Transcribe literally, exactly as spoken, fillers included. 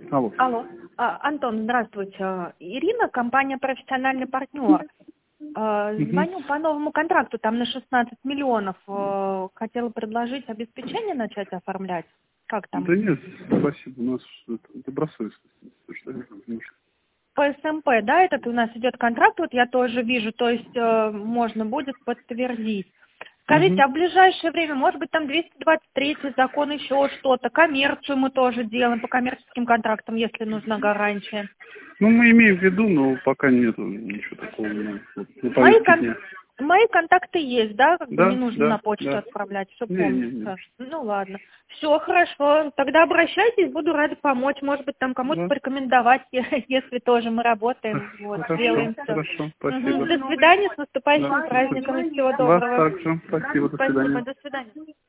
Алло. Алло. А, Антон, здравствуйте. Ирина, компания «Профессиональный партнер». А, Угу. Звоню по новому контракту, там на шестнадцать миллионов. А, Хотела предложить обеспечение начать оформлять. Как там? Да нет, спасибо, у нас это добросовестность. Что это нужно? По эс эм пэ, да, этот у нас идет контракт, вот я тоже вижу, то есть э, можно будет подтвердить. Скажите, Угу. а в ближайшее время, может быть, там двести двадцать третий закон, еще что-то, коммерцию мы тоже делаем по коммерческим контрактам, если нужна гарантия. Ну, мы имеем в виду, но пока нету ничего такого на, вот, на Мои, повестке кон- дня. Мои контакты есть, да, как бы не Да, нужно на да, почту да. отправлять, все Не, не, не. помнится. Ну ладно, все хорошо, тогда обращайтесь, буду рада помочь, может быть, там кому-то Да. порекомендовать, если тоже мы работаем, вот, Хорошо, сделаем все. хорошо, До спасибо. свидания, с наступающими Да. праздниками, всего Вас доброго. также. Спасибо, до Спасибо, свидания. до свидания.